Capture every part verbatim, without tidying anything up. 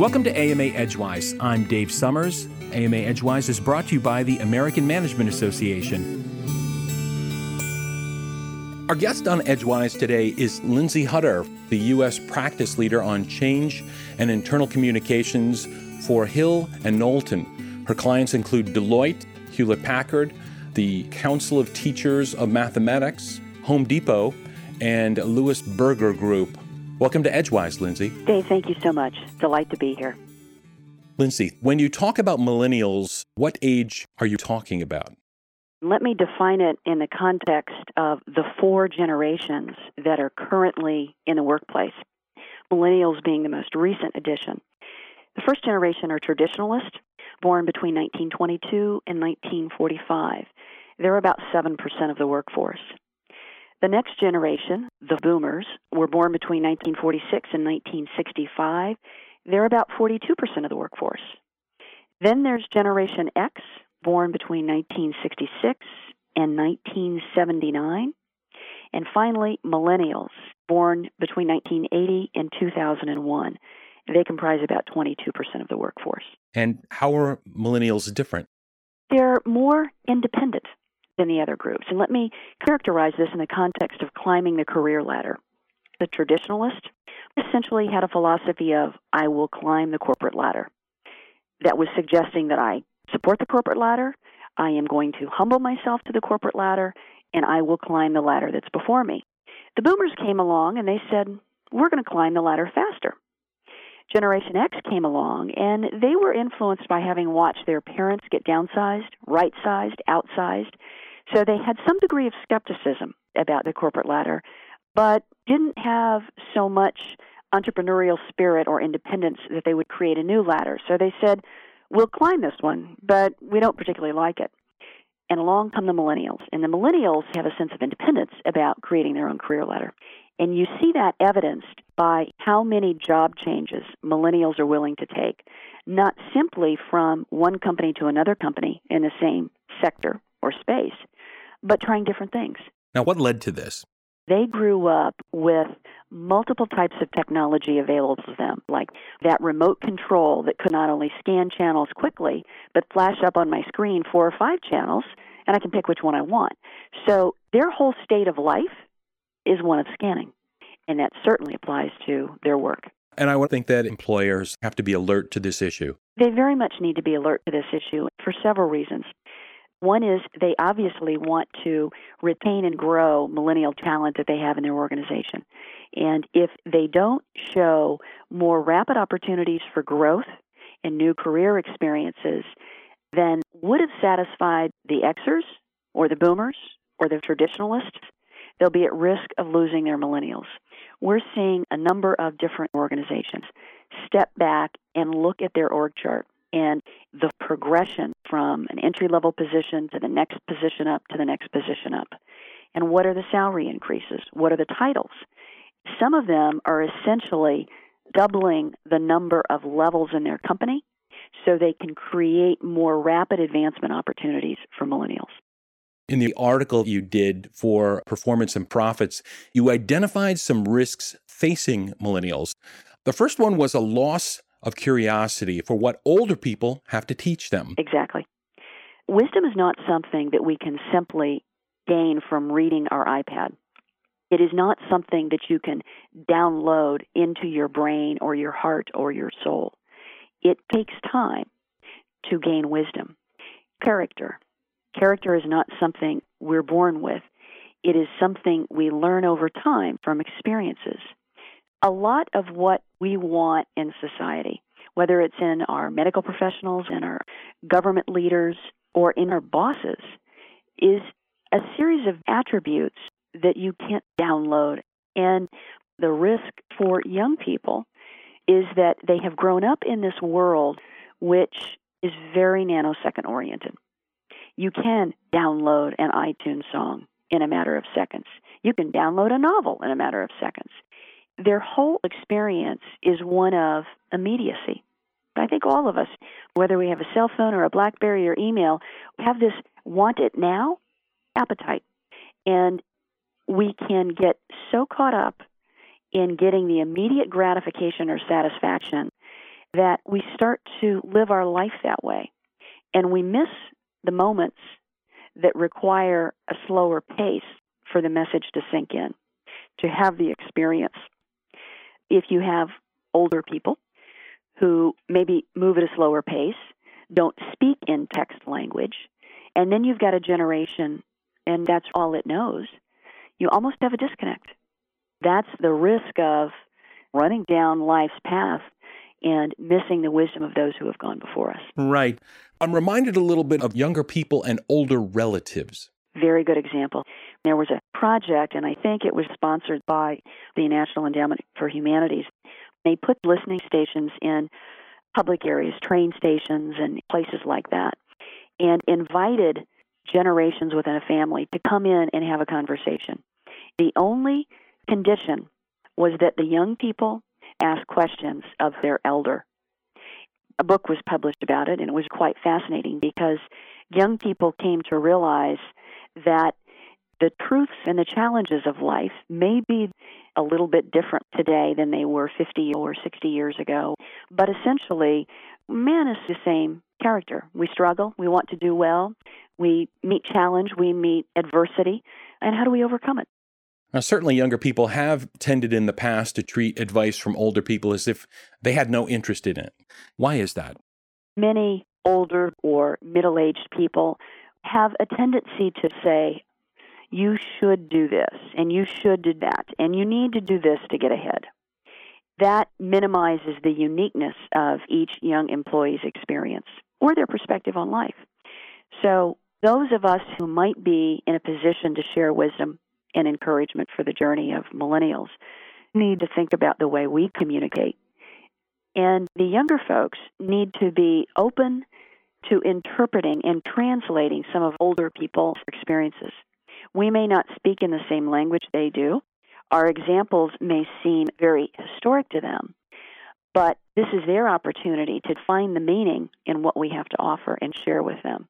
Welcome to A M A Edgewise. I'm Dave Summers. A M A Edgewise is brought to you by the American Management Association. Our guest on Edgewise today is Lindsay Hutter, the U S practice leader on change and internal communications for Hill and Knowlton. Her clients include Deloitte, Hewlett-Packard, the Council of Teachers of Mathematics, Home Depot, and Louis Berger Group. Welcome to Edgewise, Lindsay. Dave, thank you so much. Delight to be here. Lindsay, when you talk about millennials, what age are you talking about? Let me define it in the context of the four generations that are currently in the workplace, millennials being the most recent addition. The first generation are traditionalists, born between nineteen twenty-two and nineteen forty-five. They're about seven percent of the workforce. The next generation, the boomers, were born between nineteen forty-six and nineteen sixty-five. They're about forty-two percent of the workforce. Then there's Generation X, born between nineteen sixty-six and nineteen seventy-nine. And finally, millennials, born between nineteen eighty and two thousand one. They comprise about twenty-two percent of the workforce. And how are millennials different? They're more independent than the other groups. And let me characterize this in the context of climbing the career ladder. The traditionalist essentially had a philosophy of, I will climb the corporate ladder. That was suggesting that I support the corporate ladder, I am going to humble myself to the corporate ladder, and I will climb the ladder that's before me. The boomers came along and they said, we're going to climb the ladder faster. Generation X came along, and they were influenced by having watched their parents get downsized, right-sized, outsized. So they had some degree of skepticism about the corporate ladder, but didn't have so much entrepreneurial spirit or independence that they would create a new ladder. So they said, we'll climb this one, but we don't particularly like it. And along come the millennials. And the millennials have a sense of independence about creating their own career ladder. And you see that evidenced by how many job changes millennials are willing to take, not simply from one company to another company in the same sector or space, but trying different things. Now, what led to this? They grew up with multiple types of technology available to them, like that remote control that could not only scan channels quickly, but flash up on my screen four or five channels, and I can pick which one I want. So their whole state of life is one of scanning, and that certainly applies to their work. And I would think that employers have to be alert to this issue. They very much need to be alert to this issue for several reasons. One is they obviously want to retain and grow millennial talent that they have in their organization. And if they don't show more rapid opportunities for growth and new career experiences than would have satisfied the Xers or the boomers or the traditionalists, they'll be at risk of losing their millennials. We're seeing a number of different organizations step back and look at their org chart and the progression from an entry-level position to the next position up to the next position up. And what are the salary increases? What are the titles? Some of them are essentially doubling the number of levels in their company so they can create more rapid advancement opportunities for millennials. In the article you did for Performance and Profits, you identified some risks facing millennials. The first one was a loss of curiosity for what older people have to teach them. Exactly. Wisdom is not something that we can simply gain from reading our iPad. It is not something that you can download into your brain or your heart or your soul. It takes time to gain wisdom. Character. Character is not something we're born with. It is something we learn over time from experiences. A lot of what we want in society, whether it's in our medical professionals, in our government leaders, or in our bosses, is a series of attributes that you can't download. And the risk for young people is that they have grown up in this world which is very nanosecond oriented. You can download an iTunes song in a matter of seconds. You can download a novel in a matter of seconds. Their whole experience is one of immediacy. I think all of us, whether we have a cell phone or a BlackBerry or email, have this want it now appetite. And we can get so caught up in getting the immediate gratification or satisfaction that we start to live our life that way. And we miss the moments that require a slower pace for the message to sink in, to have the experience. If you have older people who maybe move at a slower pace, don't speak in text language, and then you've got a generation and that's all it knows, you almost have a disconnect. That's the risk of running down life's path and missing the wisdom of those who have gone before us. Right. I'm reminded a little bit of younger people and older relatives. Very good example. There was a project, and I think it was sponsored by the National Endowment for Humanities. They put listening stations in public areas, train stations, and places like that, and invited generations within a family to come in and have a conversation. The only condition was that the young people ask questions of their elder. A book was published about it, and it was quite fascinating because young people came to realize that the truths and the challenges of life may be a little bit different today than they were fifty or sixty years ago. But essentially, man is the same character. We struggle. We want to do well. We meet challenge. We meet adversity. And how do we overcome it? Now, certainly younger people have tended in the past to treat advice from older people as if they had no interest in it. Why is that? Many older or middle-aged people have a tendency to say, you should do this, and you should do that, and you need to do this to get ahead. That minimizes the uniqueness of each young employee's experience or their perspective on life. So those of us who might be in a position to share wisdom and encouragement for the journey of millennials need to think about the way we communicate. And the younger folks need to be open to interpreting and translating some of older people's experiences. We may not speak in the same language they do. Our examples may seem very historic to them, but this is their opportunity to find the meaning in what we have to offer and share with them.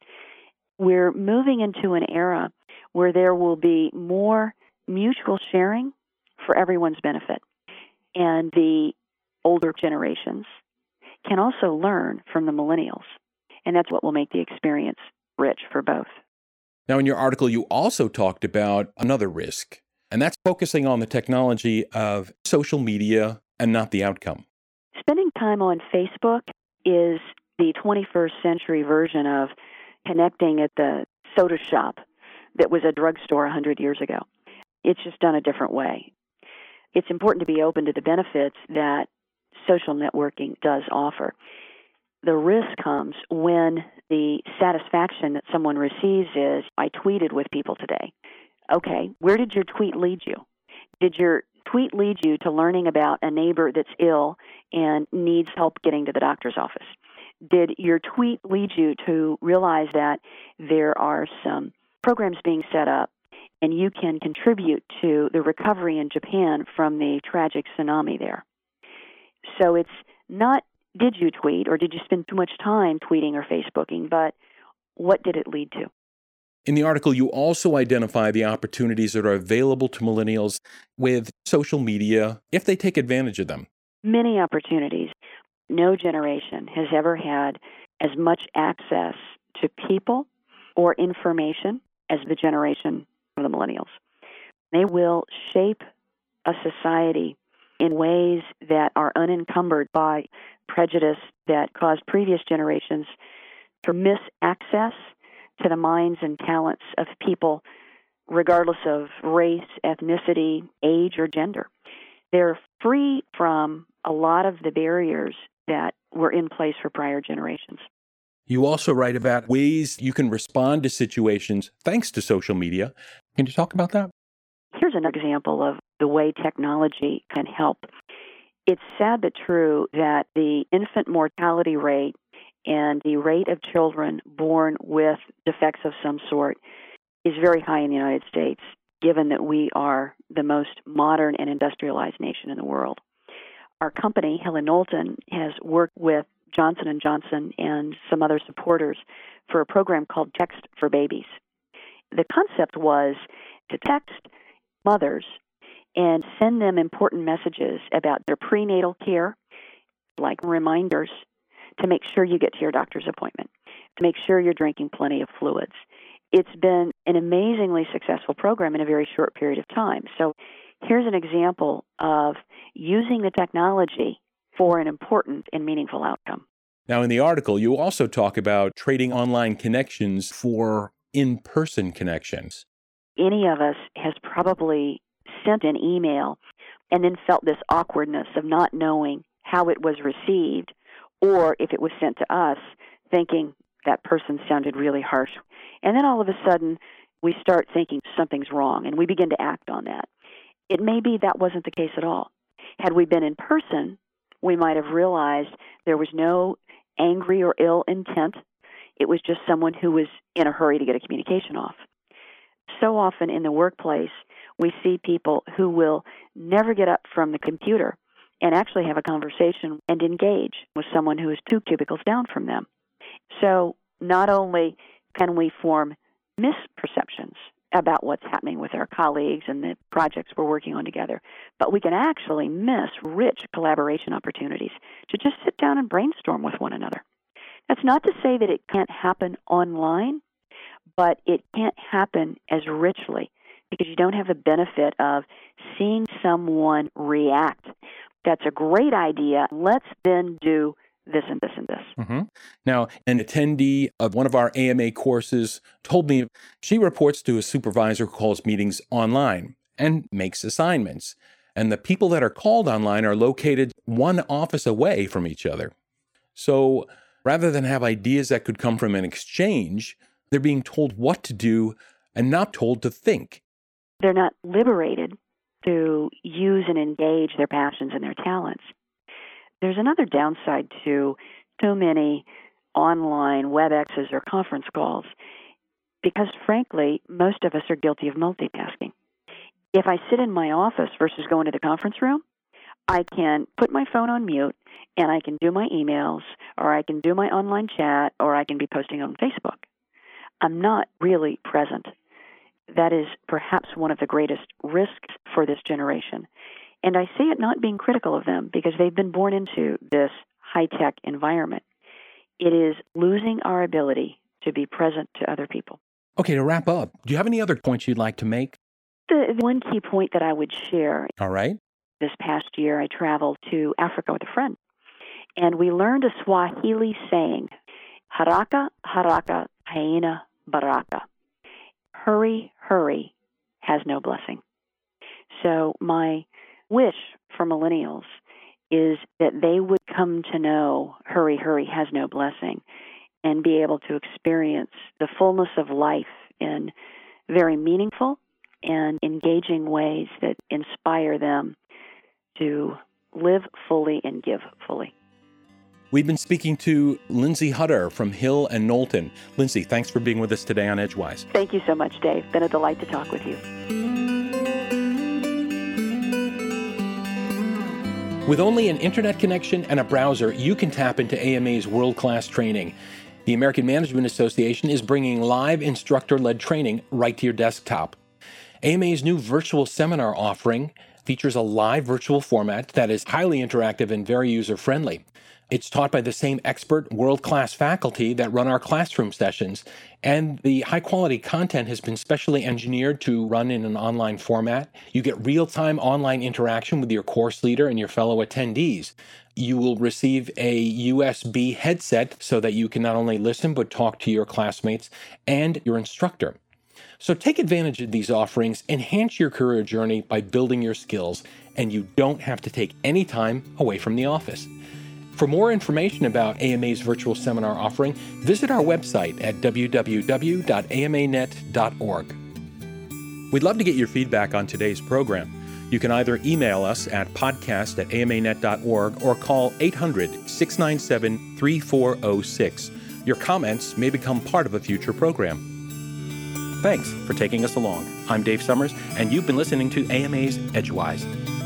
We're moving into an era where there will be more mutual sharing for everyone's benefit. And the older generations can also learn from the millennials. And that's what will make the experience rich for both. Now, in your article, you also talked about another risk, and that's focusing on the technology of social media and not the outcome. Spending time on Facebook is the twenty-first century version of connecting at the soda shop that was a drugstore one hundred years ago. It's just done a different way. It's important to be open to the benefits that social networking does offer. The risk comes when the satisfaction that someone receives is, I tweeted with people today. Okay, where did your tweet lead you? Did your tweet lead you to learning about a neighbor that's ill and needs help getting to the doctor's office? Did your tweet lead you to realize that there are some programs being set up and you can contribute to the recovery in Japan from the tragic tsunami there? So it's not did you tweet or did you spend too much time tweeting or Facebooking, but what did it lead to? In the article, you also identify the opportunities that are available to millennials with social media if they take advantage of them. Many opportunities. No generation has ever had as much access to people or information as the generation of the millennials. They will shape a society in ways that are unencumbered by prejudice that caused previous generations to miss access to the minds and talents of people, regardless of race, ethnicity, age, or gender. They're free from a lot of the barriers that were in place for prior generations. You also write about ways you can respond to situations thanks to social media. Can you talk about that? Here's an example of the way technology can help. It's sad but true that the infant mortality rate and the rate of children born with defects of some sort is very high in the United States, given that we are the most modern and industrialized nation in the world. Our company, Hill and Knowlton, has worked with Johnson and Johnson and some other supporters for a program called Text for Babies. The concept was to text mothers and send them important messages about their prenatal care, like reminders to make sure you get to your doctor's appointment, to make sure you're drinking plenty of fluids. It's been an amazingly successful program in a very short period of time. So here's an example of using the technology for an important and meaningful outcome. Now, in the article, you also talk about trading online connections for in-person connections. Any of us has probably sent an email and then felt this awkwardness of not knowing how it was received, or if it was sent to us, thinking that person sounded really harsh. And then all of a sudden, we start thinking something's wrong, and we begin to act on that. It may be that wasn't the case at all. Had we been in person, we might have realized there was no angry or ill intent. It was just someone who was in a hurry to get a communication off. So often in the workplace, we see people who will never get up from the computer and actually have a conversation and engage with someone who is two cubicles down from them. So not only can we form misperceptions about what's happening with our colleagues and the projects we're working on together, but we can actually miss rich collaboration opportunities to just sit down and brainstorm with one another. That's not to say that it can't happen online, but it can't happen as richly because you don't have the benefit of seeing someone react. That's a great idea. Let's then do this and this and this. Mm-hmm. Now, an attendee of one of our A M A courses told me she reports to a supervisor who calls meetings online and makes assignments. And the people that are called online are located one office away from each other. So rather than have ideas that could come from an exchange, they're being told what to do and not told to think. They're not liberated to use and engage their passions and their talents. There's another downside to too many online WebExes or conference calls because, frankly, most of us are guilty of multitasking. If I sit in my office versus going to the conference room, I can put my phone on mute and I can do my emails, or I can do my online chat, or I can be posting on Facebook. I'm not really present. That is perhaps one of the greatest risks for this generation. And I say it not being critical of them because they've been born into this high-tech environment. It is losing our ability to be present to other people. Okay, to wrap up, do you have any other points you'd like to make? The one key point that I would share. All right. This past year, I traveled to Africa with a friend, and we learned a Swahili saying, haraka, haraka, haina baraka. Hurry, hurry has no blessing. So my wish for millennials is that they would come to know hurry, hurry has no blessing and be able to experience the fullness of life in very meaningful and engaging ways that inspire them to live fully and give fully. We've been speaking to Lindsay Hutter from Hill and Knowlton. Lindsay, thanks for being with us today on Edgewise. Thank you so much, Dave. Been a delight to talk with you. With only an internet connection and a browser, you can tap into A M A's world-class training. The American Management Association is bringing live instructor-led training right to your desktop. A M A's new virtual seminar offering features a live virtual format that is highly interactive and very user-friendly. It's taught by the same expert, world-class faculty that run our classroom sessions, and the high-quality content has been specially engineered to run in an online format. You get real-time online interaction with your course leader and your fellow attendees. You will receive a U S B headset so that you can not only listen but talk to your classmates and your instructor. So take advantage of these offerings, enhance your career journey by building your skills, and you don't have to take any time away from the office. For more information about A M A's virtual seminar offering, visit our website at w w w dot a m a net dot org. We'd love to get your feedback on today's program. You can either email us at podcast at a m a net dot org or call eight hundred, six nine seven, three four zero six. Your comments may become part of a future program. Thanks for taking us along. I'm Dave Summers, and you've been listening to A M A's Edgewise.